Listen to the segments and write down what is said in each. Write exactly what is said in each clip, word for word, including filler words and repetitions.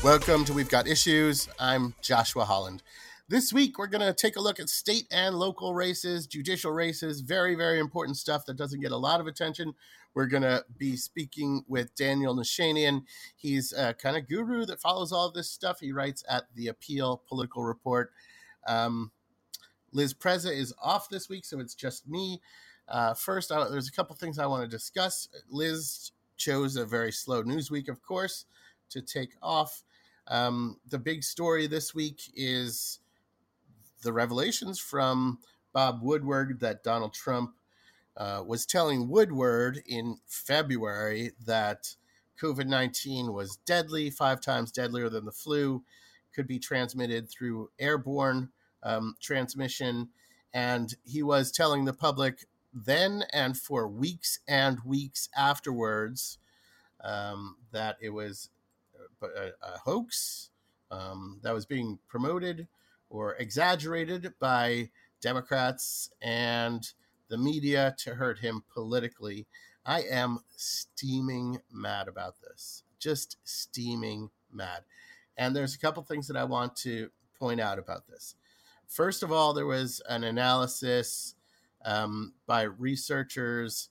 Welcome to We've Got Issues. I'm Joshua Holland. This week, we're going to take a look at state and local races, judicial races, very, very important stuff that doesn't get a lot of attention. We're going to be speaking with Daniel Nashanian. He's a kind of guru that follows all of this stuff. He writes at The Appeal Political Report. Um, Liz Preza is off this week, so it's just me. Uh, first, I, there's a couple things I want to discuss. Liz chose a very slow news week, of course, to take off. Um, the big story this week is the revelations from Bob Woodward that Donald Trump uh, was telling Woodward in February that COVID nineteen was deadly, five times deadlier than the flu, could be transmitted through airborne um, transmission. And he was telling the public then and for weeks and weeks afterwards um, that it was a, a hoax um, that was being promoted or exaggerated by Democrats and the media to hurt him politically. I am steaming mad about this, just steaming mad. And there's a couple things that I want to point out about this. First of all, there was an analysis um, by researchers.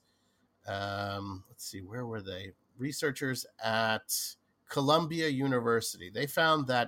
Um, let's see, where were they? Researchers at Columbia University. They found that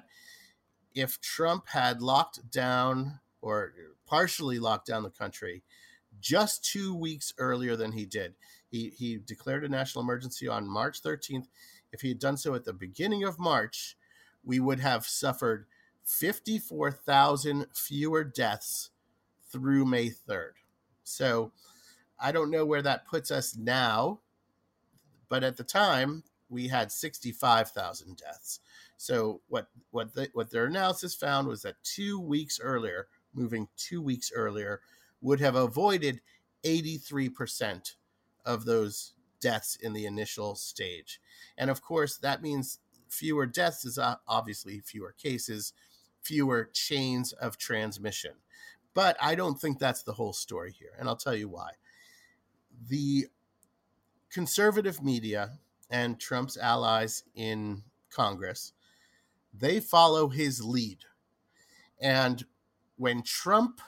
if Trump had locked down or partially locked down the country just two weeks earlier than he did, he, he declared a national emergency on March thirteenth. If he had done so at the beginning of March, we would have suffered fifty-four thousand fewer deaths through May third. So I don't know where that puts us now, but at the time, we had sixty-five thousand deaths. So what what the, what their analysis found was that two weeks earlier, moving two weeks earlier, would have avoided eighty-three percent of those deaths in the initial stage. And of course, that means fewer deaths is obviously fewer cases, fewer chains of transmission. But I don't think that's the whole story here, and I'll tell you why. The conservative media and Trump's allies in Congress, they follow his lead. And when Trump,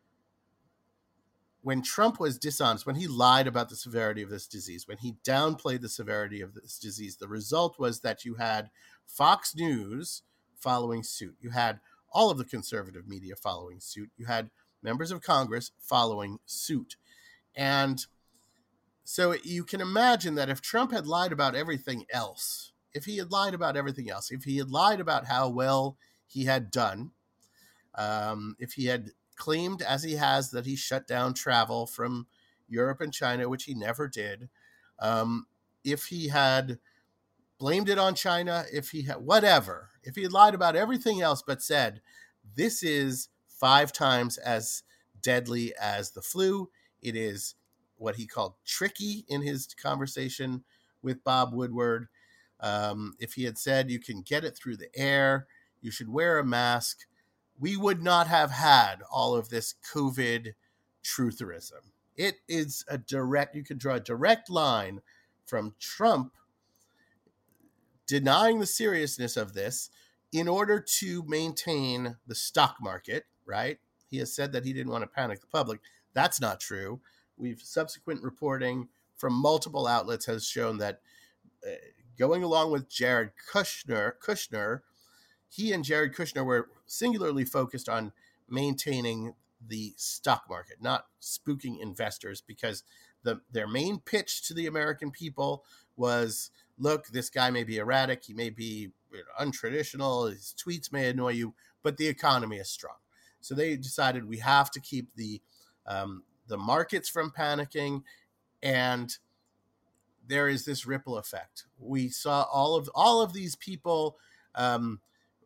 when Trump was dishonest, when he lied about the severity of this disease, when he downplayed the severity of this disease, the result was that you had Fox News following suit. You had all of the conservative media following suit. You had members of Congress following suit. And so you can imagine that if Trump had lied about everything else, if he had lied about everything else, if he had lied about how well he had done, um, if he had claimed, as he has, that he shut down travel from Europe and China, which he never did, um, if he had blamed it on China, if he had whatever, if he had lied about everything else but said, this is five times as deadly as the flu, it is what he called tricky in his conversation with Bob Woodward. Um, if he had said you can get it through the air, you should wear a mask, we would not have had all of this COVID trutherism. It is a direct, you could draw a direct line from Trump denying the seriousness of this in order to maintain the stock market, right? He has said that he didn't want to panic the public. That's not true. We've subsequent reporting from multiple outlets has shown that uh, going along with Jared Kushner, Kushner, he and Jared Kushner were singularly focused on maintaining the stock market, not spooking investors, because the their main pitch to the American people was, look, this guy may be erratic, he may be you know, untraditional, his tweets may annoy you, but the economy is strong. So they decided we have to keep the um, the markets from panicking, and there is this ripple effect. We saw all of all of these people, um,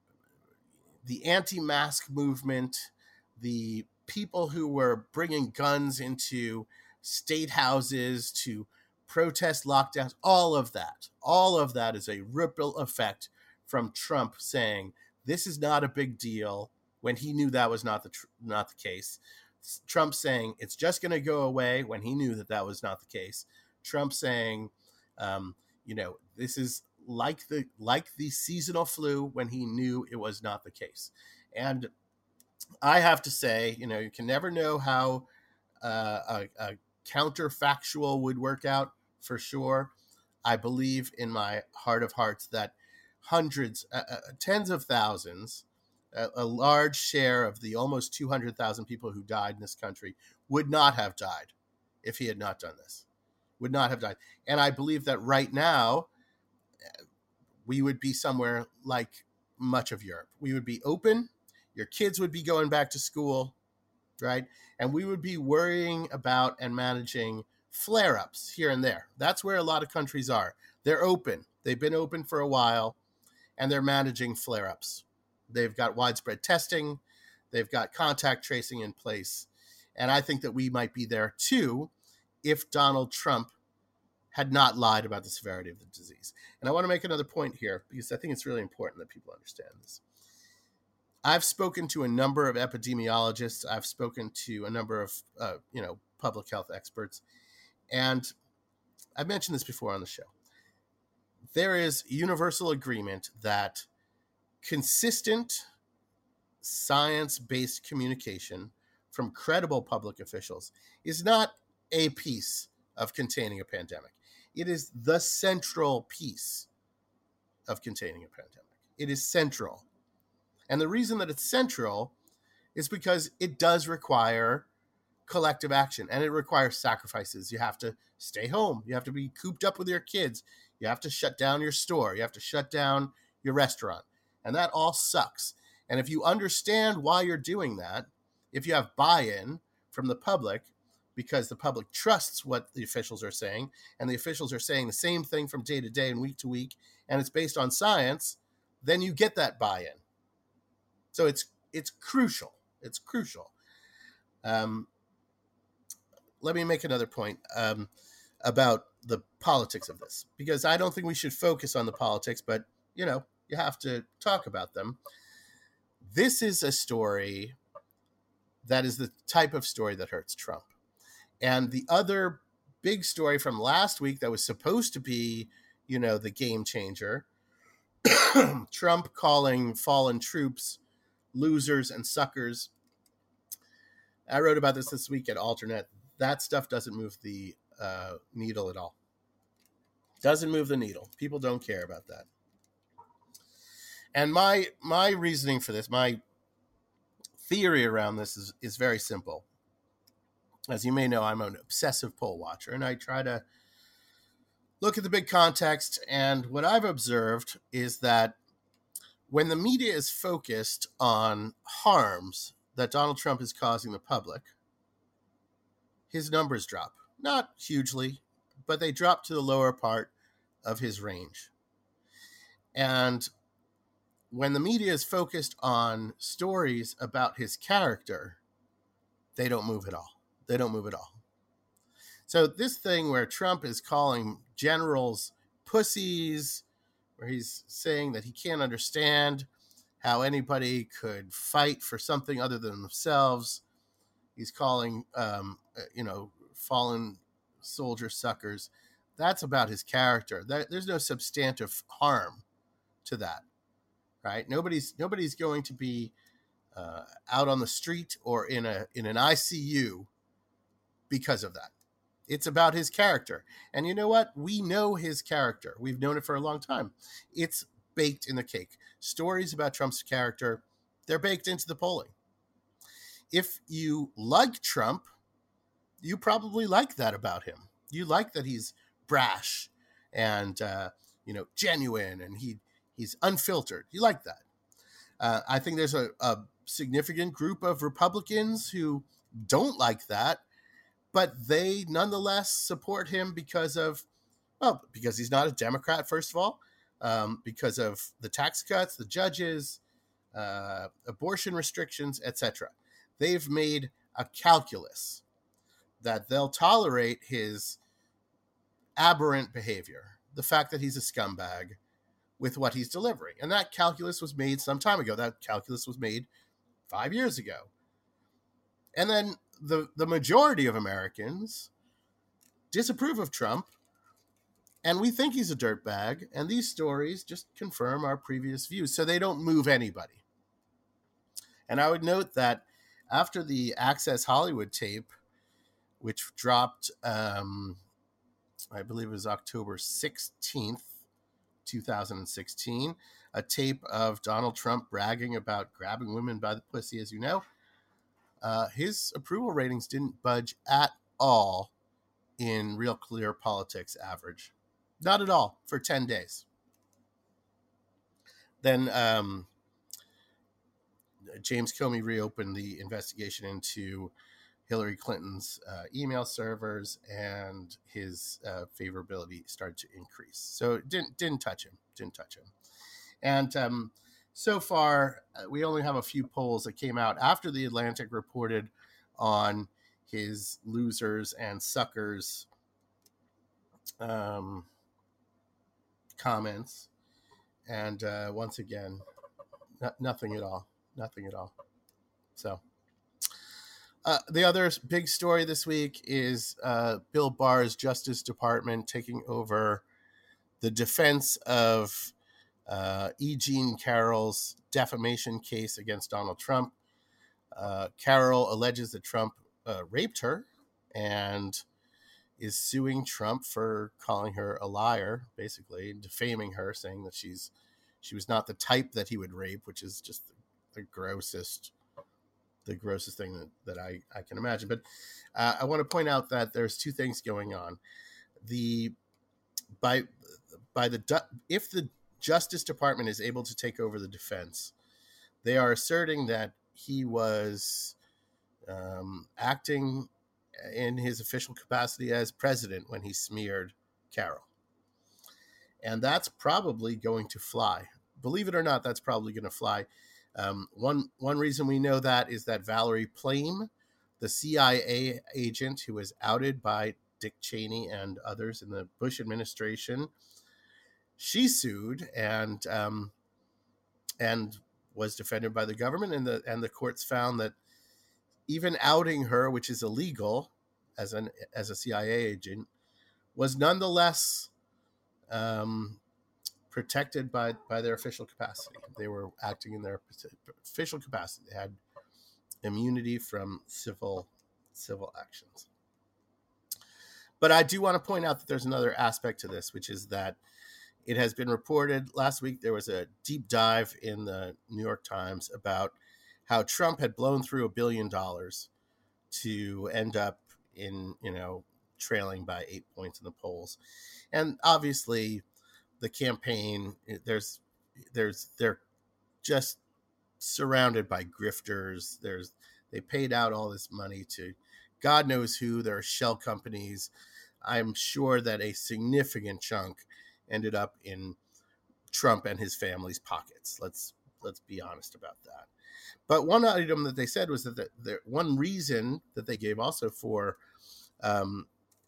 the anti-mask movement, the people who were bringing guns into state houses to protest lockdowns, all of that, all of that is a ripple effect from Trump saying this is not a big deal when he knew that was not the tr- not the case. Trump saying it's just going to go away when he knew that that was not the case. Trump saying, um, you know, this is like the like the seasonal flu when he knew it was not the case. And I have to say, you know, you can never know how uh, a, a counterfactual would work out for sure. I believe in my heart of hearts that hundreds, uh, uh, tens of thousands, a, a large share of the almost two hundred thousand people who died in this country would not have died if he had not done this, would not have died. And I believe that right now, we would be somewhere like much of Europe. We would be open. Your kids would be going back to school, right? And we would be worrying about and managing flare-ups here and there. That's where a lot of countries are. They're open. They've been open for a while, and they're managing flare-ups. They've got widespread testing. They've got contact tracing in place. And I think that we might be there too if Donald Trump had not lied about the severity of the disease. And I want to make another point here because I think it's really important that people understand this. I've spoken to a number of epidemiologists. I've spoken to a number of, uh, you know, public health experts. And I've mentioned this before on the show. There is universal agreement that consistent science-based communication from credible public officials is not a piece of containing a pandemic. It is the central piece of containing a pandemic. It is central. And the reason that it's central is because it does require collective action and it requires sacrifices. You have to stay home. You have to be cooped up with your kids. You have to shut down your store. You have to shut down your restaurant. And that all sucks. And if you understand why you're doing that, if you have buy-in from the public, because the public trusts what the officials are saying, and the officials are saying the same thing from day to day and week to week, and it's based on science, then you get that buy-in. So it's it's crucial. It's crucial. Um, let me make another point um, about the politics of this, because I don't think we should focus on the politics, but, you know, you have to talk about them. This is a story that is the type of story that hurts Trump. And the other big story from last week that was supposed to be, you know, the game changer, Trump calling fallen troops losers and suckers. I wrote about this this week at Alternate. That stuff doesn't move the uh, needle at all. Doesn't move the needle. People don't care about that. And my my reasoning for this, my theory around this is, is very simple. As you may know, I'm an obsessive poll watcher, and I try to look at the big context. And what I've observed is that when the media is focused on harms that Donald Trump is causing the public, his numbers drop. Not hugely, but they drop to the lower part of his range. And when the media is focused on stories about his character, they don't move at all. They don't move at all. So this thing where Trump is calling generals pussies, where he's saying that he can't understand how anybody could fight for something other than themselves. He's calling, um, you know, fallen soldier suckers. That's about his character. There's no substantive harm to that, right? Nobody's nobody's going to be uh, out on the street or in a in an I C U because of that. It's about his character. And you know what? We know his character. We've known it for a long time. It's baked in the cake. Stories about Trump's character, they're baked into the polling. If you like Trump, you probably like that about him. You like that he's brash and, uh, you know, genuine and he he's unfiltered. You like that. Uh, I think there's a, a significant group of Republicans who don't like that, but they nonetheless support him because of, well, because he's not a Democrat, first of all, um, because of the tax cuts, the judges, uh, abortion restrictions, et cetera. They've made a calculus that they'll tolerate his aberrant behavior, the fact that he's a scumbag, with what he's delivering. And that calculus was made some time ago. That calculus was made five years ago. And then the, the majority of Americans disapprove of Trump And we think he's a dirtbag, and these stories just confirm our previous views, so they don't move anybody. And I would note that after the Access Hollywood tape, which dropped, um, I believe it was October sixteenth, twenty sixteen, a tape of Donald Trump bragging about grabbing women by the pussy, as you know, uh, his approval ratings didn't budge at all in Real Clear Politics average. Not at all for ten days. Then um, James Comey reopened the investigation into Hillary Clinton's uh, email servers, and his uh, favorability started to increase. So it didn't didn't touch him. Didn't touch him. And um, so far, uh, we only have a few polls that came out after the Atlantic reported on his losers and suckers um, comments. And uh, once again, n- nothing at all. Nothing at all. So uh, the other big story this week is uh, Bill Barr's Justice Department taking over the defense of uh, E. Jean Carroll's defamation case against Donald Trump. Uh, Carroll alleges that Trump uh, raped her and is suing Trump for calling her a liar, basically defaming her, saying that she's she was not the type that he would rape, which is just the, the grossest, the grossest thing that, that I, I can imagine. But uh, I want to point out that there's two things going on. The by by the if the Justice Department is able to take over the defense, they are asserting that he was um, acting in his official capacity as president when he smeared Carroll. And that's probably going to fly. Believe it or not, that's probably going to fly. Um, one one reason we know that is that Valerie Plame, the C I A agent who was outed by Dick Cheney and others in the Bush administration, she sued and um, and was defended by the government, and the and the courts found that even outing her, which is illegal as an as a C I A agent, was nonetheless um, protected by, by their official capacity. They were acting in their official capacity. They had immunity from civil civil actions. But I do want to point out that there's another aspect to this, which is that it has been reported last week. There was a deep dive in the New York Times about how Trump had blown through a billion dollars to end up in, you know, trailing by eight points in the polls. And obviously the campaign, there's, there's, they're just surrounded by grifters. There's, they paid out all this money to God knows who. There are shell companies. I'm sure that a significant chunk ended up in Trump and his family's pockets. Let's, let's be honest about that. But one item that they said was that the, the one reason that they gave also for um,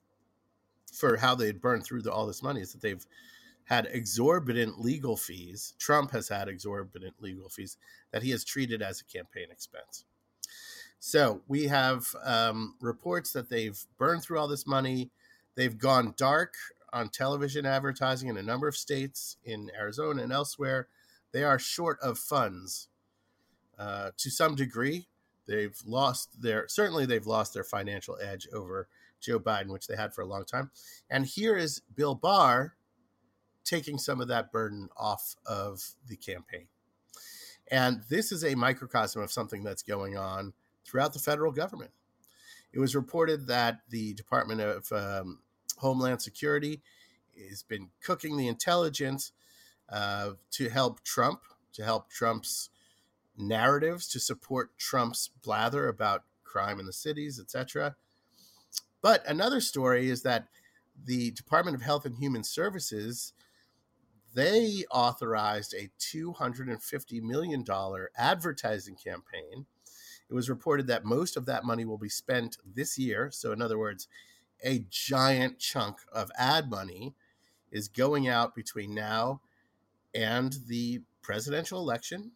for how they had burned through the, all this money is that they've had exorbitant legal fees. Trump has had exorbitant legal fees that he has treated as a campaign expense. So we have um, reports that they've burned through all this money. They've gone dark on television advertising in a number of states, in Arizona and elsewhere. They are short of funds. Uh, to some degree, they've lost their, certainly they've lost their financial edge over Joe Biden, which they had for a long time. And here is Bill Barr taking some of that burden off of the campaign. And this is a microcosm of something that's going on throughout the federal government. It was reported that the Department of um, Homeland Security has been cooking the intelligence uh, to help Trump, to help Trump's narratives, to support Trump's blather about crime in the cities, et cetera. But another story is that the Department of Health and Human Services, they authorized a two hundred fifty million dollars advertising campaign. It was reported that most of that money will be spent this year. So in other words, a giant chunk of ad money is going out between now and the presidential election.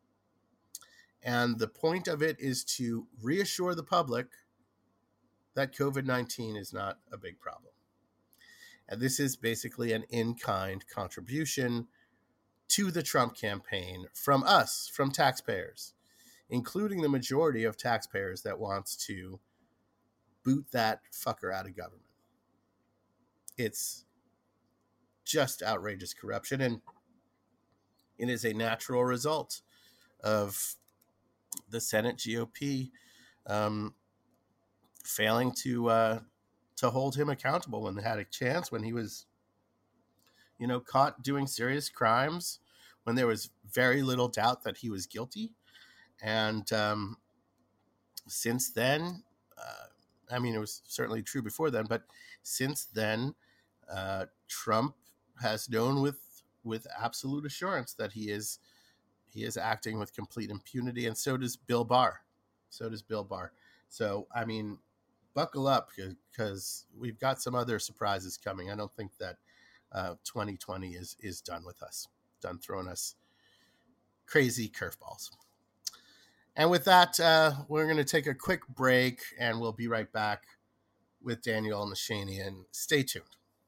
And the point of it is to reassure the public that COVID nineteen is not a big problem. And this is basically an in-kind contribution to the Trump campaign from us, from taxpayers, including the majority of taxpayers that wants to boot that fucker out of government. It's just outrageous corruption, and it is a natural result of the Senate G O P um, failing to uh, to hold him accountable when they had a chance, when he was, you know, caught doing serious crimes, when there was very little doubt that he was guilty. And um, since then, uh, I mean, it was certainly true before then, but since then, uh, Trump has known with with absolute assurance that he is he is acting with complete impunity, and so does Bill Barr. So does Bill Barr. So, I mean, buckle up, because we've got some other surprises coming. I don't think that uh, twenty twenty is is done with us, done throwing us crazy curveballs. And with that, uh, we're going to take a quick break, and we'll be right back with Daniel Nashanian. Stay tuned.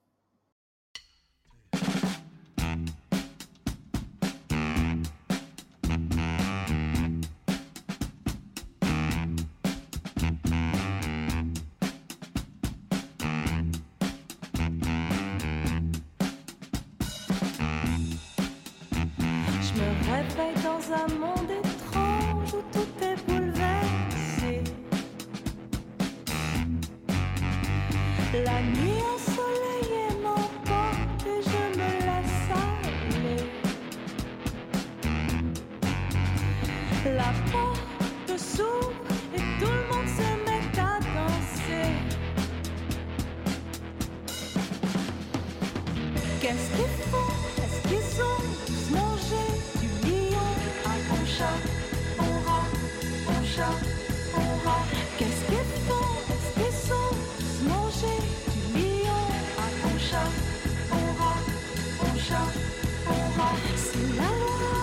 Je me réveille dans un monde étrange où tout est bouleversé. La nuit ensoleillée m'emporte et je me laisse aller. La porte s'ouvre et tout le monde se met à danser. Qu'est-ce qu'ils font? Est-ce qu'ils ont tous mangé du lion? Un bon chat, bon rat, bon chat, bon rat. Qu'est-ce qu'ils font? Est-ce qu'ils sont tous mangé du lion? Un bon chat, bon rat, bon chat, bon rat. C'est la loi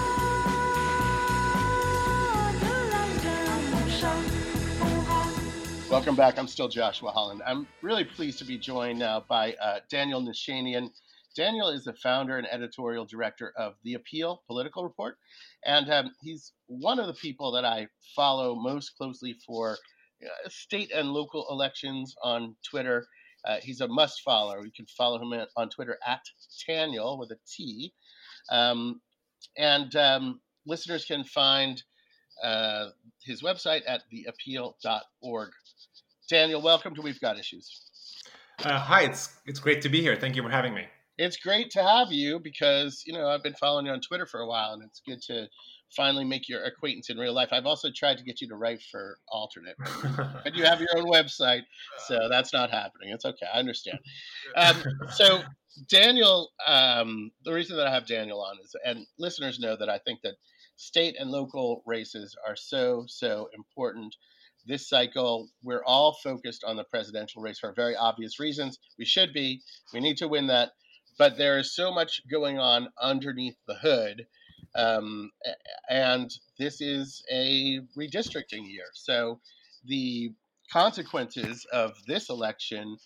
de la jungle. Un bon chat, bon rat. Welcome back. I'm still Joshua Holland. I'm really pleased to be joined now by uh, Daniel Nashanian. Daniel is the founder and editorial director of The Appeal Political Report, and um, he's one of the people that I follow most closely for uh, state and local elections on Twitter. Uh, he's a must follow. You can follow him on Twitter at Taniel with a T. Um, and um, listeners can find uh, his website at the appeal dot org. Daniel, welcome to We've Got Issues. Uh, hi, it's it's great to be here. Thank you for having me. It's great to have you because, you know, I've been following you on Twitter for a while, and it's good to finally make your acquaintance in real life. I've also tried to get you to write for Alternate, but, but you have your own website, so that's not happening. It's okay. I understand. Um, so Daniel, um, the reason that I have Daniel on is, and listeners know that I think that state and local races are so, so important. This cycle, we're all focused on the presidential race for very obvious reasons. We should be. We need to win that. But there is so much going on underneath the hood. Um, and this is a redistricting year. So the consequences of this election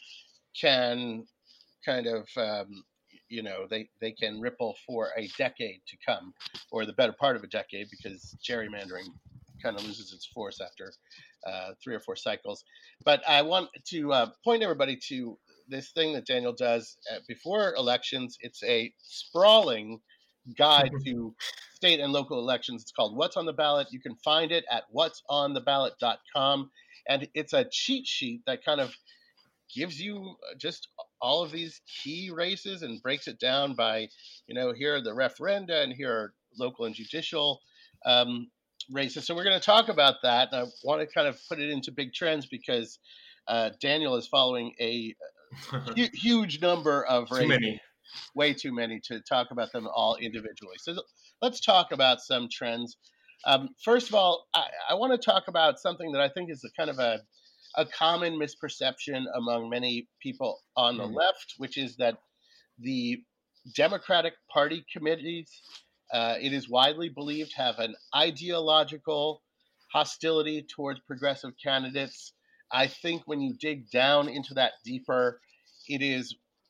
can kind of, um, you know, they, they can ripple for a decade to come, or the better part of a decade, because gerrymandering kind of loses its force after uh, three or four cycles. But I want to uh, point everybody to this thing that Daniel does uh, before elections. It's a sprawling guide to state and local elections. It's called What's on the Ballot. You can find it at what's on the ballot dot com. And it's a cheat sheet that kind of gives you just all of these key races and breaks it down by, you know, here are the referenda and here are local and judicial um, races. So we're going to talk about that. And I want to kind of put it into big trends because uh, Daniel is following a hu- huge number of races. Too many. Way too many to talk about them all individually. So let's talk about some trends. Um, first of all, I, I want to talk about something that I think is a kind of a, a common misperception among many people on the mm. left, which is that the Democratic Party committees, uh, it is widely believed, have an ideological hostility towards progressive candidates. I think when you dig down into that deeper, it is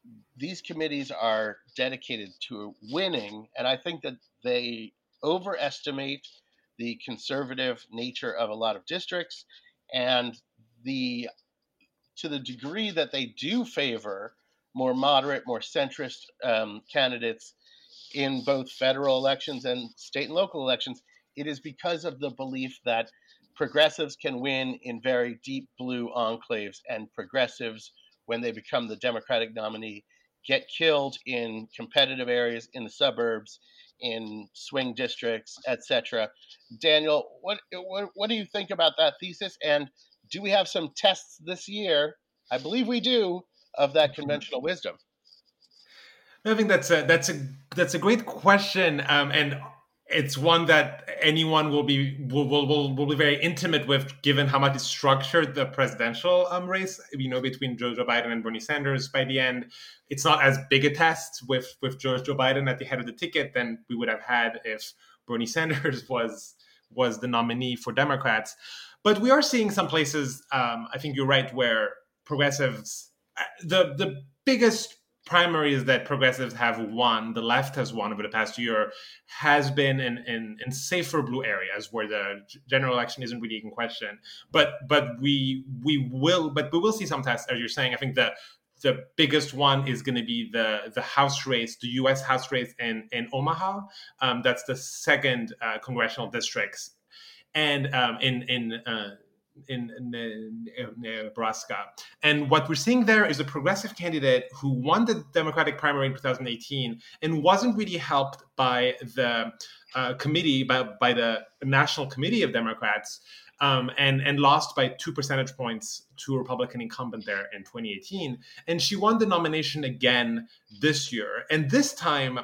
these committees are dedicated to winning, and I think that they overestimate the conservative nature of a lot of districts, and the to the degree that they do favor more moderate, more centrist um, candidates in both federal elections and state and local elections, it is because of the belief that progressives can win in very deep blue enclaves, and progressives, when they become the Democratic nominee, get killed in competitive areas in the suburbs, in swing districts, et cetera. Daniel, what, what what do you think about that thesis? And do we have some tests this year? I believe we do, of that conventional wisdom. I think that's a that's a that's a great question, um, and it's one that anyone will be will, will will will be very intimate with, given how much it's structured the presidential um, race. You know, between Joe, Joe Biden and Bernie Sanders. By the end, it's not as big a test with with Joe, Joe Biden at the head of the ticket than we would have had if Bernie Sanders was was the nominee for Democrats. But we are seeing some places. Um, I think you're right, where progressives, the the biggest primaries that progressives have won, the left has won over the past year, has been in, in, in safer blue areas where the general election isn't really in question. But but we we will but we will see some tests, as you're saying. I think the the biggest one is going to be the the House race, the U S House race in in Omaha. Um, that's the second uh, congressional districts, and um, in in uh, in, in, in Nebraska. And what we're seeing there is a progressive candidate who won the Democratic primary in two thousand eighteen and wasn't really helped by the uh, committee, by, by the National Committee of Democrats, um, and, and lost by two percentage points to a Republican incumbent there in twenty eighteen. And she won the nomination again this year. And this time,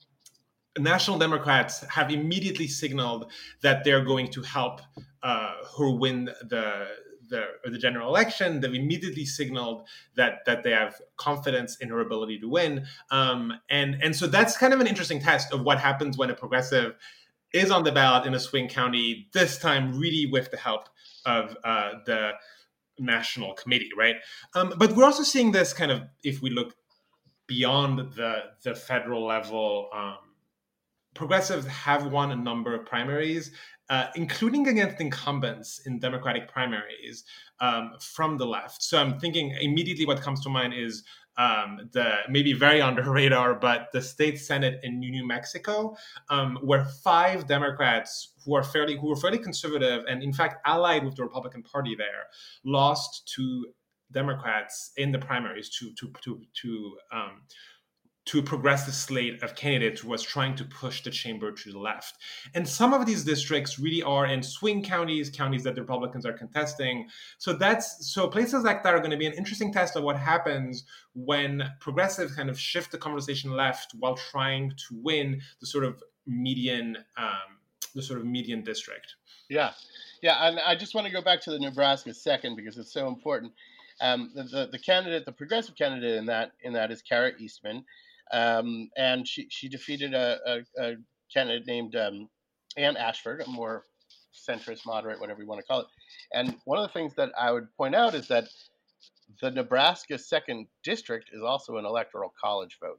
National Democrats have immediately signaled that they're going to help uh, her win the the, the general election. They've immediately signaled that that they have confidence in her ability to win, um, and and so that's kind of an interesting test of what happens when a progressive is on the ballot in a swing county. This time, really with the help of uh, the National Committee, right? Um, but we're also seeing this kind of, if we look beyond the the federal level. Um, Progressives have won a number of primaries, uh, including against incumbents in Democratic primaries um, from the left. So I'm thinking immediately what comes to mind is um, the maybe very under radar, but the state Senate in New Mexico, um, where five Democrats who are fairly who are fairly conservative and in fact allied with the Republican Party there lost to Democrats in the primaries to to to to. Um, to a progressive slate of candidates who was trying to push the chamber to the left. And some of these districts really are in swing counties, counties that the Republicans are contesting. So that's so places like that are going to be an interesting test of what happens when progressives kind of shift the conversation left while trying to win the sort of median, um, the sort of median district. Yeah, yeah, and I just want to go back to the Nebraska second because it's so important. Um, the, the the candidate, the progressive candidate in that in that is Kara Eastman. Um, and she, she defeated a, a, a candidate named um, Ann Ashford, a more centrist, moderate, whatever you want to call it. And one of the things that I would point out is that the Nebraska second district is also an electoral college vote,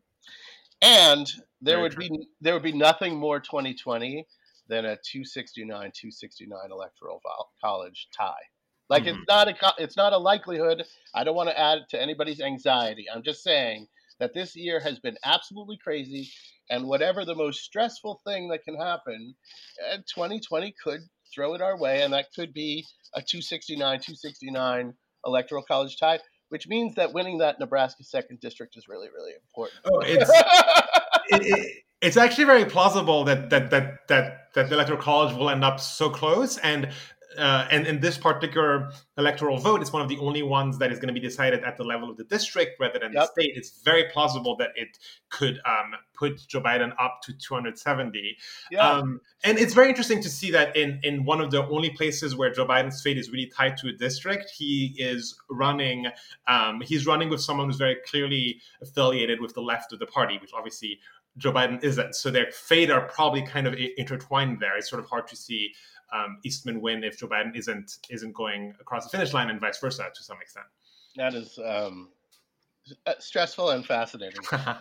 and there Very would true. be there would be nothing more twenty twenty than a two sixty-nine two sixty-nine electoral college tie. Like mm-hmm. it's not a it's not a likelihood. I don't want to add to anybody's anxiety. I'm just saying that this year has been absolutely crazy, and whatever the most stressful thing that can happen, uh, twenty twenty could throw it our way, and that could be a two sixty-nine two sixty-nine electoral college tie, which means that winning that Nebraska second district is really, really important. Oh, it's it, it, it's actually very plausible that that that that that the electoral college will end up so close, and. Uh, and in this particular electoral vote, it's one of the only ones that is going to be decided at the level of the district rather than yep. the state. It's very plausible that it could um, put Joe Biden up to two hundred seventy. Yeah. Um, and it's very interesting to see that in, in one of the only places where Joe Biden's fate is really tied to a district, he is running. Um, he's running with someone who's very clearly affiliated with the left of the party, which obviously Joe Biden isn't. So their fate are probably kind of intertwined there. It's sort of hard to see Um, Eastman win if Joe Biden isn't isn't going across the finish line, and vice versa to some extent. That is um, uh, stressful and fascinating.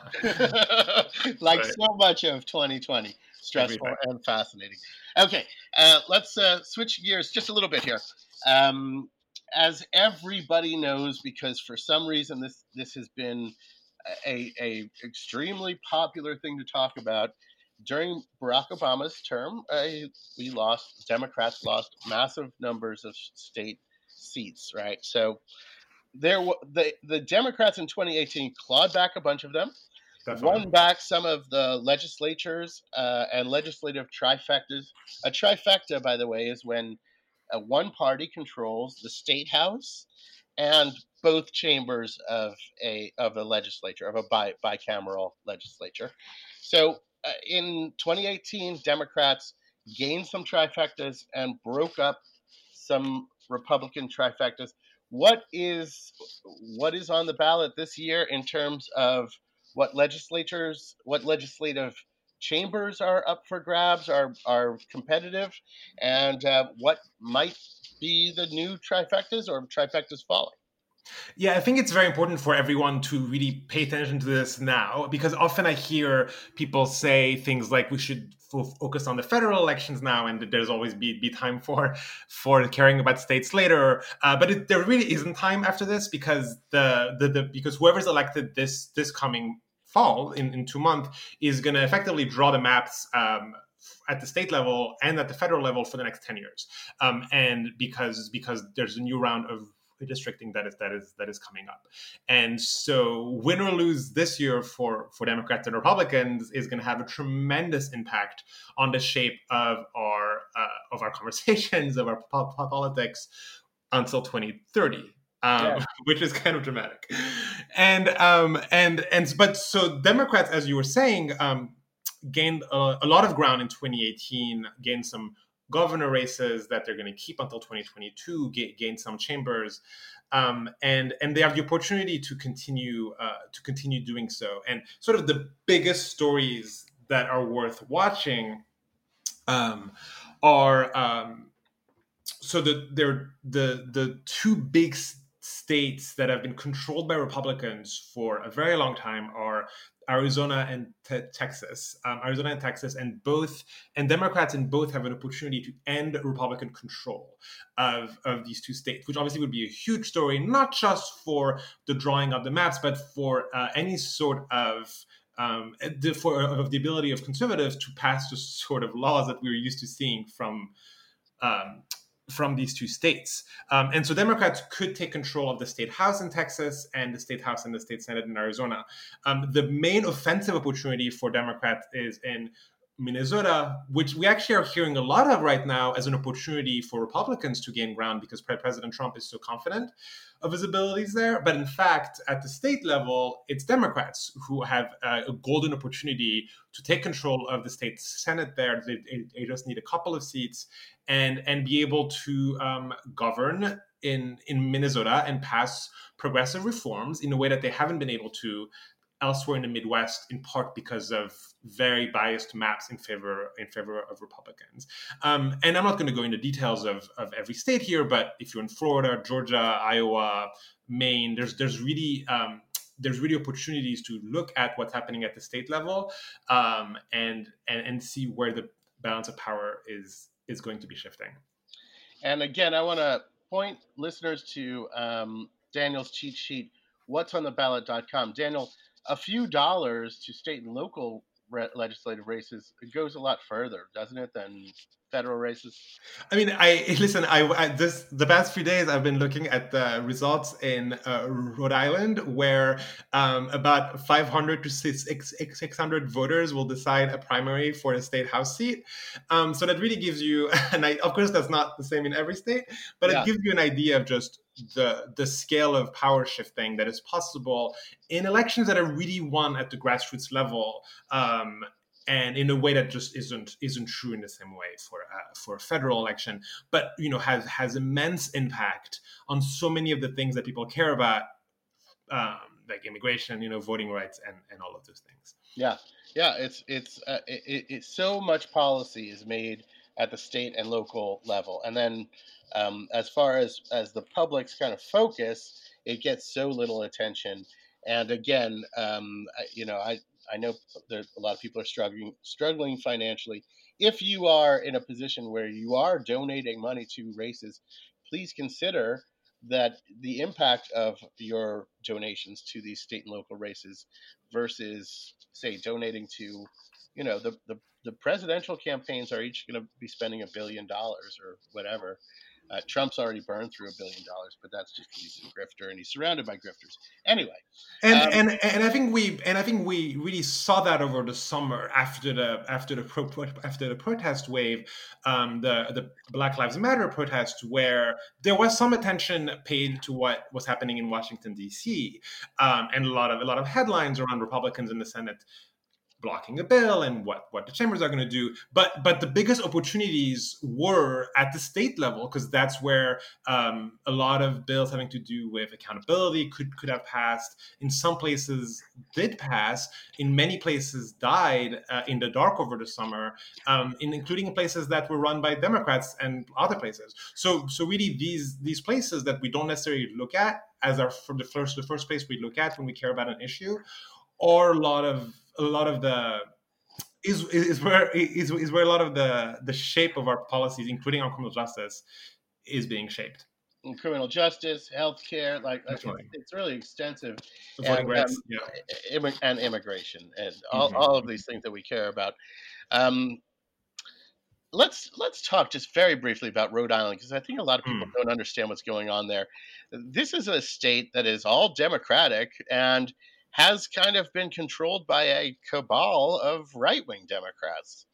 Like Right. so much of twenty twenty, stressful Everything. and fascinating. Okay, uh, let's uh, switch gears just a little bit here. Um, as everybody knows, because for some reason this this has been a, a extremely popular thing to talk about during Barack Obama's term, uh, we lost Democrats lost massive numbers of state seats, right? So there the the Democrats in twenty eighteen clawed back a bunch of them, Definitely. won back some of the legislatures uh, and legislative trifectas. A trifecta, by the way, is when uh, one party controls the state house and both chambers of a of a legislature, of a bi, bicameral legislature. So uh, in twenty eighteen, Democrats gained some trifectas and broke up some Republican trifectas. What is what is on the ballot this year in terms of what legislatures, what legislative chambers are up for grabs, are are competitive, and uh, what might be the new trifectas or trifectas falling? Yeah, I think it's very important for everyone to really pay attention to this now, because often I hear people say things like we should f- focus on the federal elections now, and that there's always be, be time for for caring about states later. Uh, but it, there really isn't time after this, because the, the, the because whoever's elected this this coming fall in, in two months is going to effectively draw the maps. Um, at the state level and at the federal level for the next ten years, um, and because because there's a new round of redistricting that is that is that is coming up. And so win or lose this year for for Democrats and Republicans is going to have a tremendous impact on the shape of our uh, of our conversations, of our po- po- politics until twenty thirty. Um, Yeah. which is kind of dramatic, and um, and and but so Democrats, as you were saying, um, gained a, a lot of ground in twenty eighteen, gained some governor races that they're going to keep until twenty twenty-two, gain, gain some chambers, um, and and they have the opportunity to continue uh, to continue doing so. And sort of the biggest stories that are worth watching um, are um, so the they're the the two big s- states that have been controlled by Republicans for a very long time are Arizona and te- Texas. Um, Arizona and Texas, and both and Democrats in both have an opportunity to end Republican control of of these two states, which obviously would be a huge story, not just for the drawing of the maps, but for uh, any sort of um, the, for of the ability of conservatives to pass the sort of laws that we were used to seeing from um, from these two states. Um, and so Democrats could take control of the state house in Texas and the state house and the state senate in Arizona. Um, the main offensive opportunity for Democrats is in Minnesota, which we actually are hearing a lot of right now as an opportunity for Republicans to gain ground because President Trump is so confident of his abilities there. But in fact, at the state level, it's Democrats who have uh, a golden opportunity to take control of the state Senate there. They, they just need a couple of seats and, and be able to um, govern in, in Minnesota and pass progressive reforms in a way that they haven't been able to elsewhere in the Midwest, in part because of very biased maps in favor in favor of Republicans. Um, and I'm not going to go into details of, of every state here, but if you're in Florida, Georgia, Iowa, Maine, there's there's really um, there's really opportunities to look at what's happening at the state level um, and, and and see where the balance of power is is going to be shifting. And again, I want to point listeners to um, Daniel's cheat sheet, what's on the ballot dot com. Daniel, a few dollars to state and local re- legislative races, it goes a lot further, doesn't it, than federal races? I mean, I listen. I, I this the past few days I've been looking at the results in uh, Rhode Island, where um, about five hundred to six hundred voters will decide a primary for a state house seat. Um, so that really gives you, and I, of course that's not the same in every state, but Yeah. it gives you an idea of just the the scale of power shifting that is possible in elections that are really won at the grassroots level. Um, and in a way that just isn't isn't true in the same way for uh, for a federal election, but you know has has immense impact on so many of the things that people care about, um, like immigration, you know, voting rights, and, and all of those things. Yeah, yeah, it's it's uh, it, it, it's so much policy is made at the state and local level, and then um, as far as as the public's kind of focus, it gets so little attention, And again, um, I, you know, I I know there a lot of people are struggling struggling financially. If you are in a position where you are donating money to races, please consider that the impact of your donations to these state and local races versus, say, donating to, you know, the the, the presidential campaigns are each going to be spending a billion dollars or whatever. Uh, Trump's already burned through a billion dollars, but that's just because he's a grifter and he's surrounded by grifters. Anyway, And um, and and I think we and I think we really saw that over the summer after the after the pro, after the protest wave, um, the the Black Lives Matter protest, where there was some attention paid to what was happening in Washington D C, um, and a lot of a lot of headlines around Republicans in the Senate blocking a bill and what what the chambers are going to do, but but the biggest opportunities were at the state level, because that's where um, a lot of bills having to do with accountability could could have passed. In some places did pass, in many places died uh, in the dark over the summer, um, in, including in places that were run by Democrats and other places. So so really these these places that we don't necessarily look at as our for the first the first place we look at when we care about an issue, or a lot of a lot of the is is where is, is where a lot of the the shape of our policies, including our criminal justice, is being shaped. in criminal justice, healthcare, like uh, it's, Definitely. it's really extensive, and Voting um, rights, yeah. immi- and immigration, and all, Mhm. all of these things that we care about. Um, let's let's talk just very briefly about Rhode Island, because I think a lot of people Mm. don't understand what's going on there. This is a state that is all Democratic and has kind of been controlled by a cabal of right wing Democrats.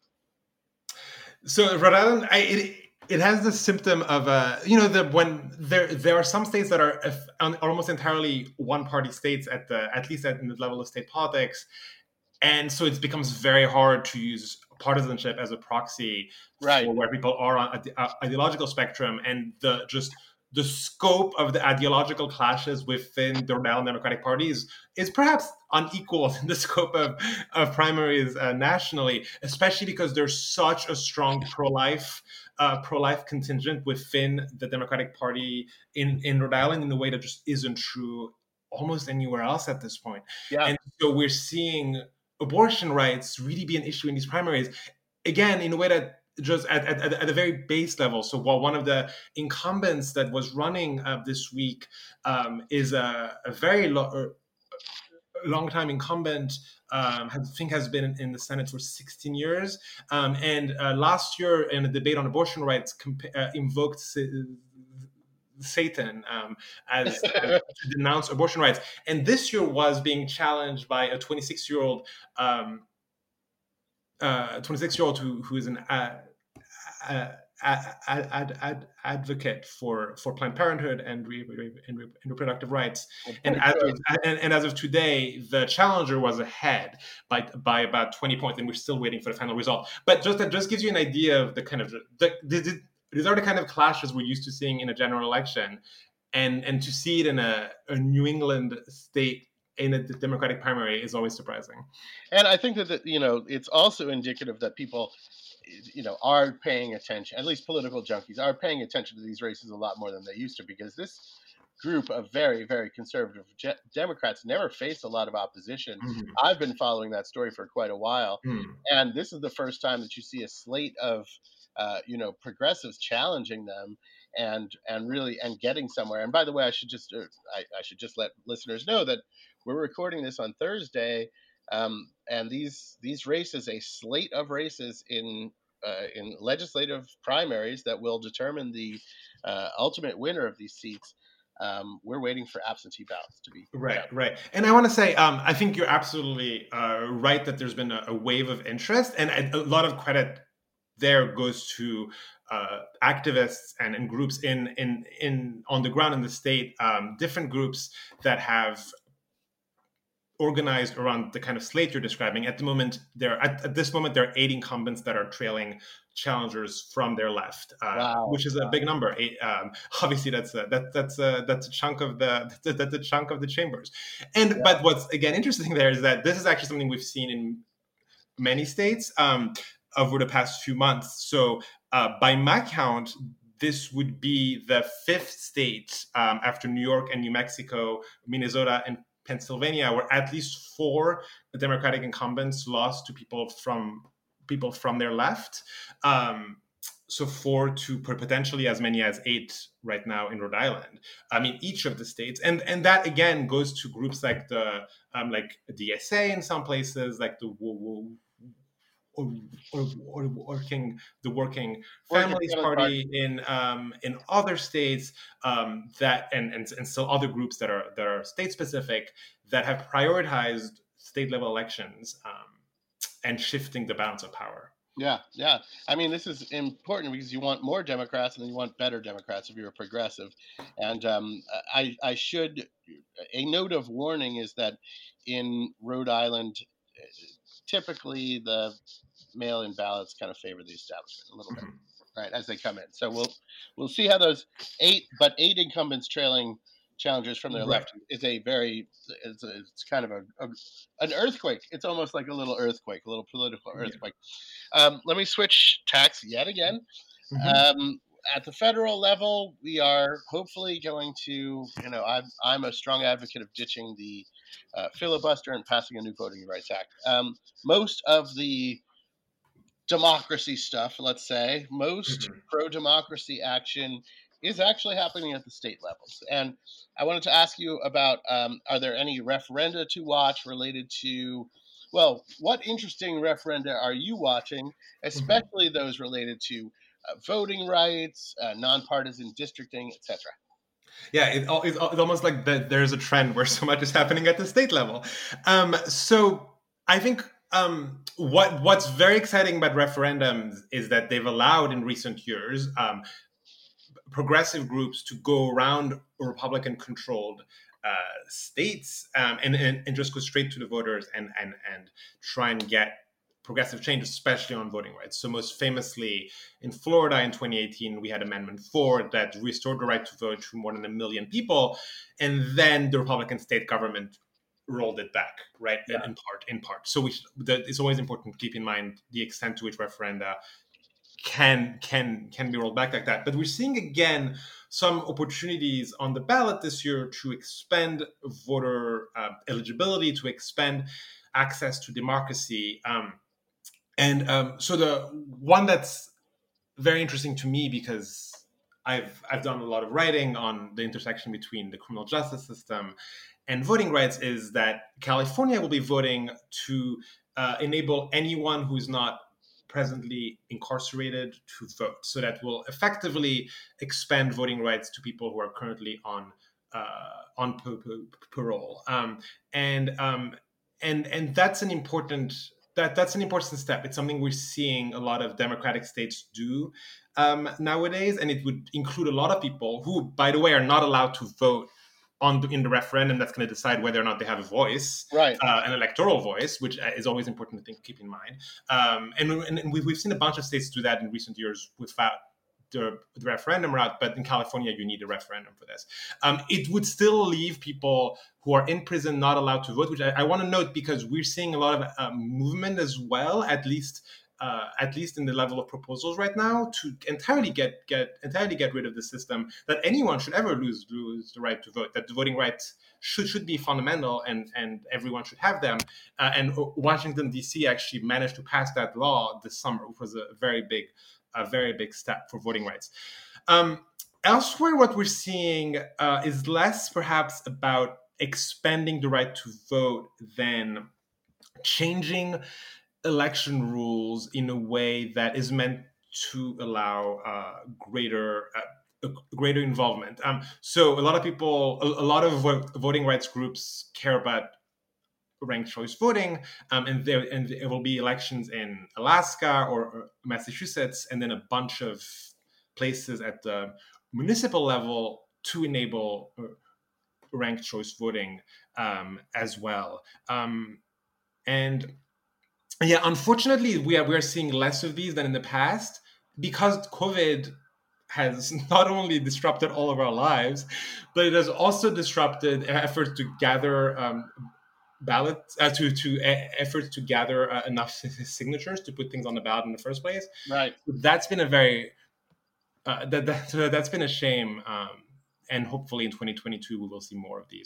So Rhode Island, I, it it has the symptom of uh, you know the when there there are some states that are if, um, almost entirely one party states at the at least at the level of state politics, and so it becomes very hard to use partisanship as a proxy Right. for where people are on a, a ideological spectrum, and the just the scope of the ideological clashes within the Rhode Island Democratic Party is, is perhaps unequal in the scope of, of primaries uh, nationally, especially because there's such a strong pro-life uh, pro-life contingent within the Democratic Party in, in Rhode Island in a way that just isn't true almost anywhere else at this point. Yeah. And so we're seeing abortion rights really be an issue in these primaries, again, in a way that just at, at, at a very base level. So while one of the incumbents that was running uh, this week um, is a, a very lo- long time incumbent, um, I think has been in, in the Senate for sixteen years. Um, and uh, last year in a debate on abortion rights compa- uh, invoked Satan um, as, as to denounce abortion rights. And this year was being challenged by a twenty-six-year-old um, uh, twenty-six-year-old who who is an uh, uh, ad, ad, ad, advocate for, for Planned Parenthood and, re, re, and, re, and reproductive rights. Well, and, as good. of, and, and as of today, the challenger was ahead by by about twenty points, and we're still waiting for the final result. But just that just gives you an idea of the kind of the, the, these are the kind of clashes we're used to seeing in a general election, and and to see it in a, a New England state in a Democratic primary is always surprising. And I think that, that you know it's also indicative that people, you know, are paying attention. At least political junkies are paying attention to these races a lot more than they used to, because this group of very, very conservative Je- Democrats never faced a lot of opposition. Mm-hmm. I've been following that story for quite a while, Mm. and this is the first time that you see a slate of, uh, you know, progressives challenging them and and really and getting somewhere. And by the way, I should just uh, I, I should just let listeners know that we're recording this on Thursday, um, and these these races, a slate of races in uh, in legislative primaries that will determine the uh, ultimate winner of these seats. Um, we're waiting for absentee ballots to be right, counted. right. And I want to say, um, I think you're absolutely uh, right that there's been a, a wave of interest, and a, a lot of credit there goes to uh, activists and, and groups in in in on the ground in the state, um, different groups that have organized around the kind of slate you're describing. At the moment, there at, at this moment there are eight incumbents that are trailing challengers from their left, uh, Wow. which is a big number. Eight, um, obviously, that's a, that that's a, that's a chunk of the that's a, that's a chunk of the chambers. And Yeah. but what's again interesting there is that this is actually something we've seen in many states um, over the past few months. So uh, by my count, this would be the fifth state um, after New York and New Mexico, Minnesota and Pennsylvania, where at least four Democratic incumbents lost to people from people from their left. Um, so four to potentially as many as eight right now in Rhode Island. I mean, each of the states, and and that again goes to groups like the um, like D S A in some places, like the or, or, or working the Working Families Working Party in um, in other states um, that and, and and still other groups that are that are state specific that have prioritized state level elections um, and shifting the balance of power. Yeah, yeah. I mean, this is important because you want more Democrats and then you want better Democrats if you're a progressive. And um, I, I should, a note of warning is that in Rhode Island, typically the mail-in ballots kind of favor the establishment a little bit, mm-hmm. right, as they come in. So we'll we'll see how those eight, but eight incumbents trailing challengers from their right. left is a very, it's, a, it's kind of a, a an earthquake. It's almost like a little earthquake, a little political earthquake. Yeah. Um, let me switch tacks yet again. Mm-hmm. Um, at the federal level, we are hopefully going to, you know, I'm, I'm a strong advocate of ditching the uh, filibuster and passing a new Voting Rights Act. Um, most of the democracy stuff, let's say, most mm-hmm. pro-democracy action is actually happening at the state levels. And I wanted to ask you about, um, are there any referenda to watch related to, well, what interesting referenda are you watching, especially mm-hmm. those related to uh, voting rights, uh, nonpartisan districting, et cetera? Yeah, it, it's, it's almost like the, there's a trend where so much is happening at the state level. Um, so I think um, what what's very exciting about referendums is that they've allowed in recent years um, progressive groups to go around Republican-controlled uh, states um, and, and, and just go straight to the voters and, and, and try and get progressive change, especially on voting rights. So most famously, in Florida in twenty eighteen, we had Amendment four that restored the right to vote to more than a million people. And then the Republican state government rolled it back, right? Yeah. In part, in part. So we, the, it's always important to keep in mind the extent to which referenda can can can be rolled back like that. But we're seeing again some opportunities on the ballot this year to expand voter uh, eligibility, to expand access to democracy. Um, and um, so the one that's very interesting to me, because I've I've done a lot of writing on the intersection between the criminal justice system and voting rights, is that California will be voting to uh, enable anyone who's not presently incarcerated to vote. So that will effectively expand voting rights to people who are currently on uh, on p- p- parole. Um, and um, and and that's an important that that's an important step. It's something we're seeing a lot of democratic states do um, nowadays, and it would include a lot of people who, by the way, are not allowed to vote on the, in the referendum that's going to decide whether or not they have a voice, right? Uh, an electoral voice, which is always important to think, keep in mind. Um, and and we've, we've seen a bunch of states do that in recent years without the, the referendum route, but in California, you need a referendum for this. Um, it would still leave people who are in prison not allowed to vote, which I, I want to note because we're seeing a lot of um, movement as well, at least Uh, at least in the level of proposals right now, to entirely get get entirely get rid of the system that anyone should ever lose lose the right to vote. That the voting rights should should be fundamental and and everyone should have them. Uh, and Washington D C actually managed to pass that law this summer, which was a very big a very big step for voting rights. Um, elsewhere, what we're seeing uh, is less perhaps about expanding the right to vote than changing election rules in a way that is meant to allow uh, greater uh, greater involvement. Um, so a lot of people, a, a lot of vo- voting rights groups care about ranked choice voting, um, and there and there will be elections in Alaska or, or Massachusetts, and then a bunch of places at the municipal level to enable uh, ranked choice voting um, as well. Um, and Yeah, unfortunately, we are we are seeing less of these than in the past because COVID has not only disrupted all of our lives, but it has also disrupted efforts to gather um, ballots, uh, to to uh, efforts to gather uh, enough signatures to put things on the ballot in the first place. Right. That's been a very uh, that, that that's been a shame, um, and hopefully in twenty twenty-two we will see more of these.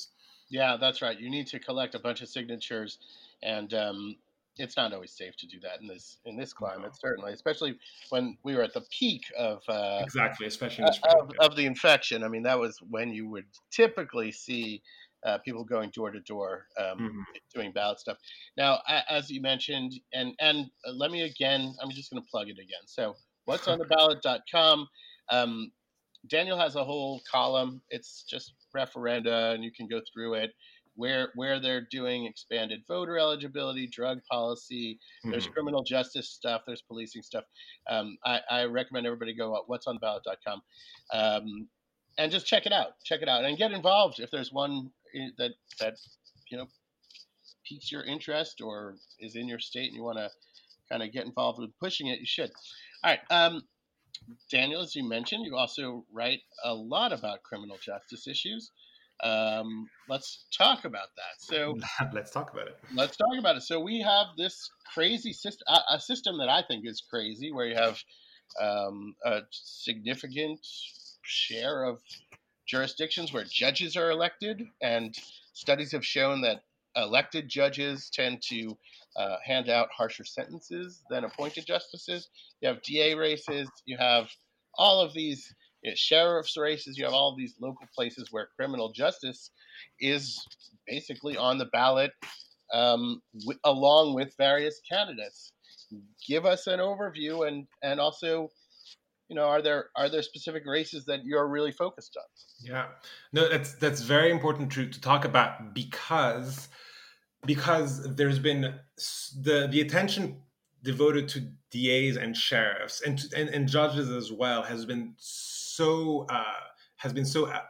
Yeah, that's right. You need to collect a bunch of signatures, and um, it's not always safe to do that in this in this climate. No. Certainly, especially when we were at the peak of uh, Exactly, especially in the uh, spring. of, of the infection. I mean, that was when you would typically see uh, people going door to door um, Mhm. doing ballot stuff. Now, a- as you mentioned, and and uh, let me again, I'm just going to plug it again. So, what's on the ballot dot com. Um, Daniel has a whole column. It's just referenda, and you can go through it. Where where they're doing expanded voter eligibility, drug policy. There's Mhm. criminal justice stuff. There's policing stuff. Um, I, I recommend everybody go up what's on the ballot dot com, um, and just check it out. Check it out and get involved if there's one that that you know piques your interest or is in your state and you want to kind of get involved with pushing it. You should. All right. Um, Daniel, as you mentioned, you also write a lot about criminal justice issues. Um, let's talk about that. So Let's talk about it. let's talk about it. So we have this crazy system, a system that I think is crazy, where you have um, a significant share of jurisdictions where judges are elected, and studies have shown that elected judges tend to uh, hand out harsher sentences than appointed justices. You have D A races, you have all of these you know, sheriff's races, you have all of these local places where criminal justice is basically on the ballot um, w- along with various candidates. Give us an overview, and and also, you know, are there are there specific races that you're really focused on? Yeah, no, that's that's very important to, to talk about because because there's been s- the the attention devoted to D As and sheriffs and to, and, and judges as well has been so uh, has been so a-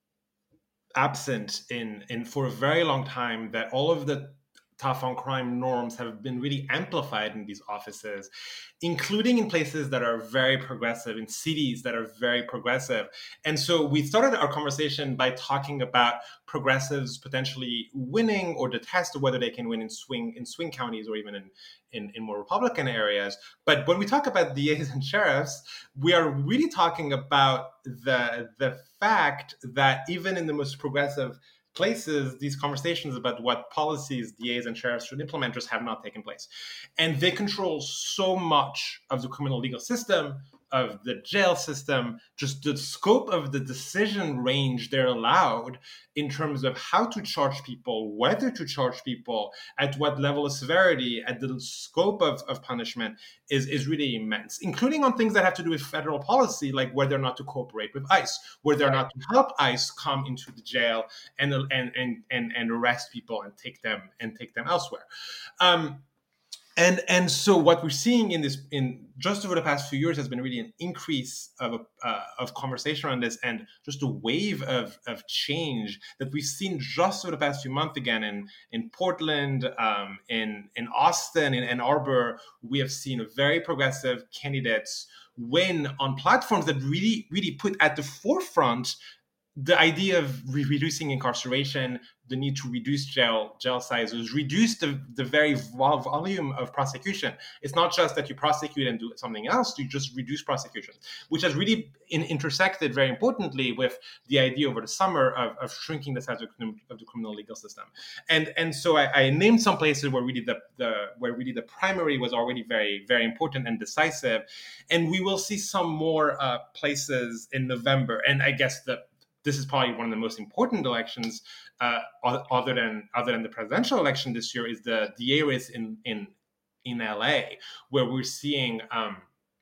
absent in in for a very long time that all of the tough on crime norms have been really amplified in these offices, including in places that are very progressive, in cities that are very progressive. And so we started our conversation by talking about progressives potentially winning or the test of whether they can win in swing in swing counties or even in, in, in more Republican areas. But when we talk about D As and sheriffs, we are really talking about the the fact that even in the most progressive places, these conversations about what policies D As and sheriffs should implement just have not taken place. And they control so much of the criminal legal system, of the jail system, just the scope of the decision range they're allowed in terms of how to charge people, whether to charge people, at what level of severity, at the scope of, of punishment is, is really immense, including on things that have to do with federal policy, like whether or not to cooperate with ICE, whether or Right. not to help ICE come into the jail and and and and, and arrest people and take them and take them elsewhere. Um, and and so what we're seeing in this in just over the past few years has been really an increase of uh, of conversation around this and just a wave of of change that we've seen just over the past few months again in in Portland, um, in in Austin, in Ann Arbor. We have seen very progressive candidates win on platforms that really really put at the forefront the idea of re- reducing incarceration, the need to reduce jail jail sizes, reduce the, the very vol- volume of prosecution. It's not just that you prosecute and do something else, you just reduce prosecution, which has really in, intersected very importantly with the idea over the summer of, of shrinking the size of, of the criminal legal system. And and so I, I named some places where really the, the where really the primary was already very, very important and decisive. And we will see some more uh, places in November. And I guess the this is probably one of the most important elections, uh, other than other than the presidential election this year, is the D A race in in in L A, where we're seeing um,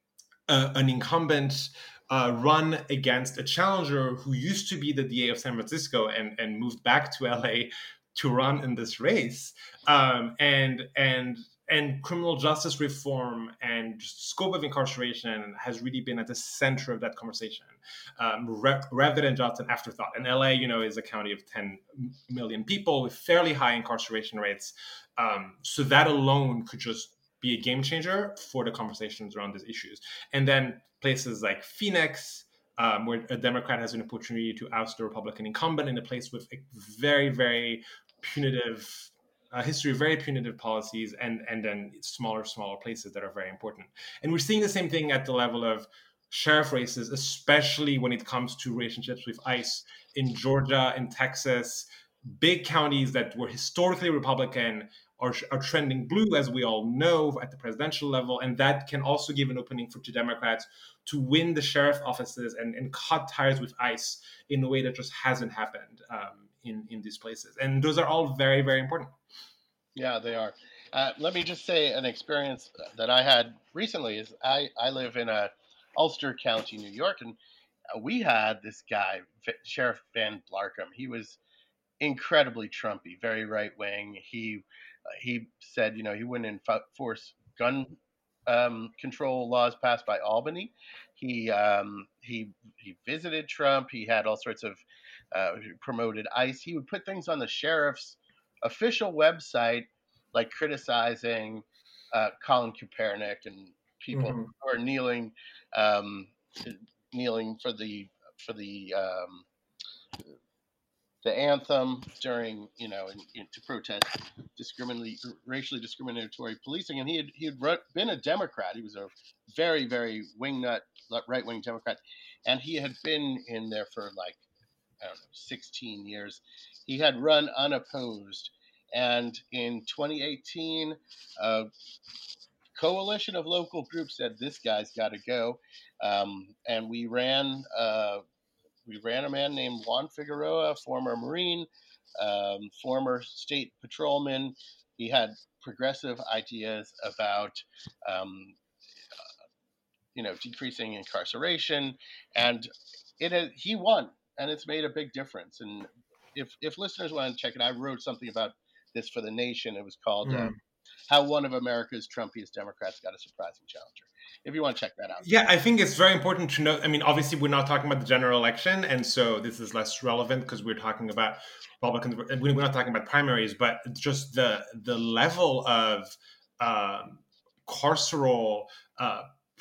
uh, an incumbent uh, run against a challenger who used to be the D A of San Francisco and and moved back to L A to run in this race, um, and and and criminal justice reform and scope of incarceration has really been at the center of that conversation, um, re- rather than just an afterthought. And L A, you know, is a county of ten million people with fairly high incarceration rates, um, so that alone could just be a game changer for the conversations around these issues. And then places like Phoenix, um, where a Democrat has an opportunity to oust the Republican incumbent in a place with a very, very punitive uh, history of very punitive policies, and and then smaller, smaller places that are very important. And we're seeing the same thing at the level of sheriff races, especially when it comes to relationships with ICE in Georgia and Texas. big counties that were historically Republican are, are trending blue, as we all know, at the presidential level. And that can also give an opening for to Democrats to win the sheriff offices and, and cut ties with ICE in a way that just hasn't happened um, in, in these places. And those are all very, very important. Yeah, they are. Uh, let me just say an experience that I had recently is I, I live in a Ulster County, New York, and we had this guy, Sheriff Van Blarcom. He was incredibly Trumpy, very right wing. He uh, he said, you know, he wouldn't enforce gun um, control laws passed by Albany. He um, he he visited Trump. He had all sorts of uh, promoted ICE. He would put things on the sheriff's official website, like criticizing uh, Colin Kaepernick and people Mm-hmm. who are kneeling um, kneeling for the for the um, the anthem during, you know, in, in, to protest discriminatory, racially discriminatory policing. And he had he had been a Democrat. He was a very, very wingnut, right wing Democrat, and he had been in there for like, I don't know, sixteen years. He had run unopposed, and in twenty eighteen, a coalition of local groups said this guy's got to go, um, and we ran. Uh, We ran a man named Juan Figueroa, former Marine, um, former state patrolman. He had progressive ideas about, um, you know, decreasing incarceration, and it has, he won, and it's made a big difference. And if if listeners want to check it, I wrote something about this for The Nation. It was called Mm. uh, "How One of America's Trumpiest Democrats Got a Surprising Challenger." If you want to check that out. Yeah, I think it's very important to know. I mean, obviously, we're not talking about the general election, and so this is less relevant because we're talking about Republicans. We're not talking about primaries, but just the the level of um, carceral uh,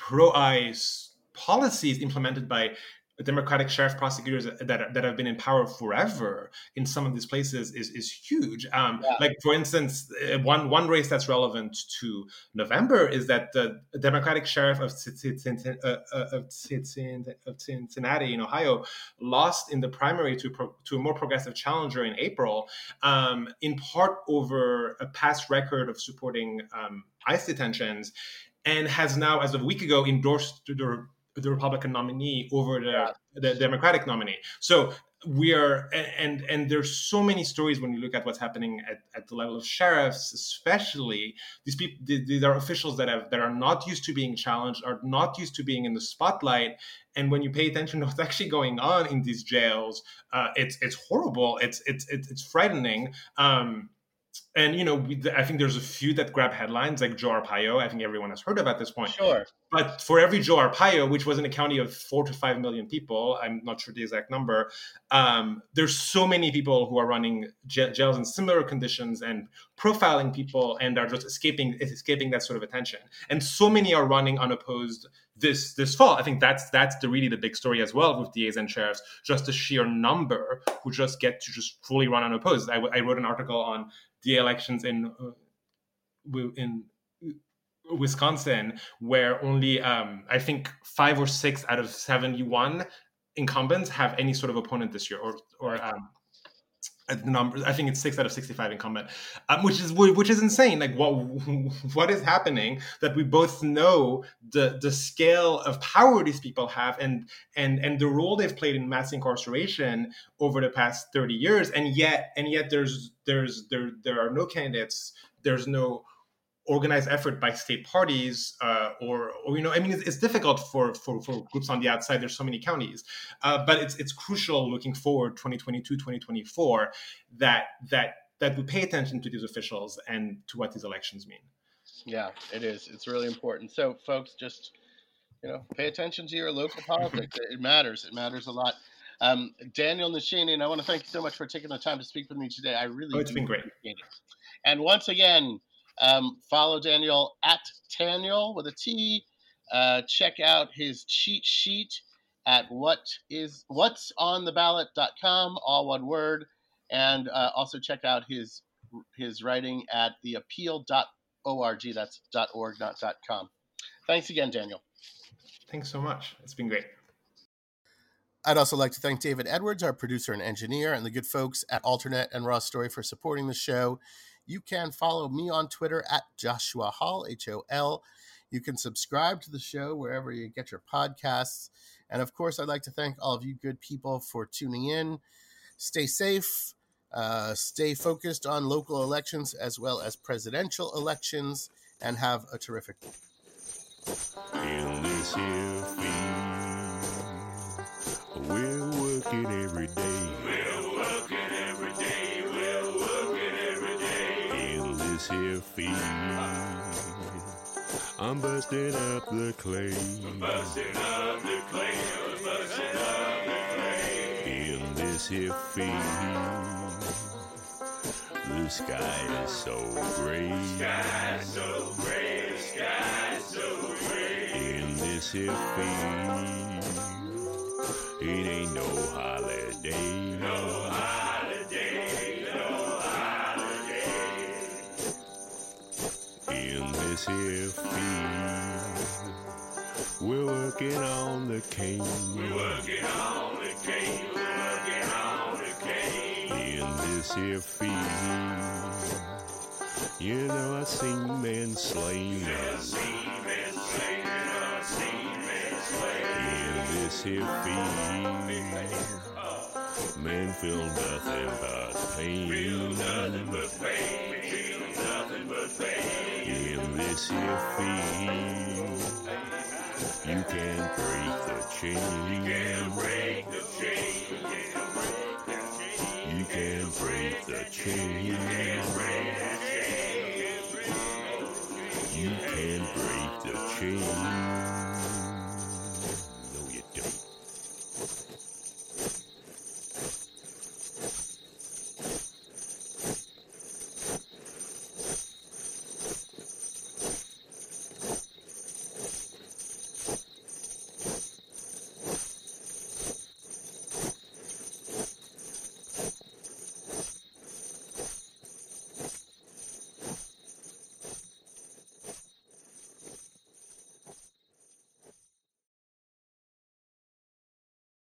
pro-ICE policies implemented by Democratic sheriff prosecutors that that have been in power forever in some of these places is is huge. Um, Yeah. Like, for instance, uh, one one race that's relevant to November is that the Democratic sheriff of Cincinnati, uh, of Cincinnati in Ohio lost in the primary to pro, to a more progressive challenger in April, um, in part over a past record of supporting um, ICE detentions, and has now, as of a week ago, endorsed the the Republican nominee over the, Yeah. the Democratic nominee. So we are, and and there's so many stories when you look at what's happening at, at the level of sheriffs, especially these people. These are officials that have that are not used to being challenged, are not used to being in the spotlight. And when you pay attention to what's actually going on in these jails, uh, it's it's horrible. It's it's it's, it's frightening. Um, and you know, we, I think there's a few that grab headlines, like Joe Arpaio. I think everyone has heard of at this point. Sure. But for every Joe Arpaio, which was in a county of four to five million people, I'm not sure the exact number, um, there's so many people who are running j- jails in similar conditions and profiling people and are just escaping escaping that sort of attention. And so many are running unopposed this this fall. I think that's that's the really the big story as well with D As and sheriffs, just the sheer number who just get to just fully run unopposed. I, I wrote an article on D A elections in uh, in Wisconsin, where only um, I think five or six out of seventy-one incumbents have any sort of opponent this year, or or um, the number. I think it's six out of sixty-five incumbent, um, which is which is insane. Like, what what is happening? That we both know the the scale of power these people have, and and and the role they've played in mass incarceration over the past thirty years, and yet and yet there's there's there there are no candidates. There's no organized effort by state parties, uh, or, or, you know, I mean, it's, it's difficult for, for, for groups on the outside. There's so many counties, uh, but it's it's crucial looking forward, twenty twenty-two, twenty twenty-four, that that that we pay attention to these officials and to what these elections mean. Yeah, it is. It's really important. So, folks, just, you know, pay attention to your local politics. It matters. It matters a lot. Um, Daniel Nashini, and I want to thank you so much for taking the time to speak with me today. I really Oh, it's do been great. appreciate it. And once again, um, follow Daniel at Taniel with a T. Uh, check out his cheat sheet at what is what's on the ballot dot com, all one word. And uh, also check out his his writing at the appeal dot org. That's .org, not .com. Thanks again, Daniel. Thanks so much. It's been great. I'd also like to thank David Edwards, our producer and engineer, and the good folks at Alternet and Raw Story for supporting the show. You can follow me on Twitter at Joshua Hall, H O L. You can subscribe to the show wherever you get your podcasts. And of course, I'd like to thank all of you good people for tuning in. Stay safe, uh, stay focused on local elections as well as presidential elections, and have a terrific week. In this here field, we're working every day. We're working every day. We're working every day. In this here field, I'm busting up the clay. I'm busting up the clay. I'm busting up the clay. In this here field, the sky is so gray. The sky is so gray. The sky is so gray. In this here field, it ain't no holiday. No holiday. No holiday. In this here field, we're working on the cane. We're working on the cane. We're working on the cane. In this here field, you know I seen men slain. I seen men slain. I seen men slain. In this here field, men feel nothing but pain. Feel nothing but pain. Feel nothing but pain. In this here field, you can't break the chain. You can't break the chain. You can't break the chain. You can't break the chain. You can't break the chain.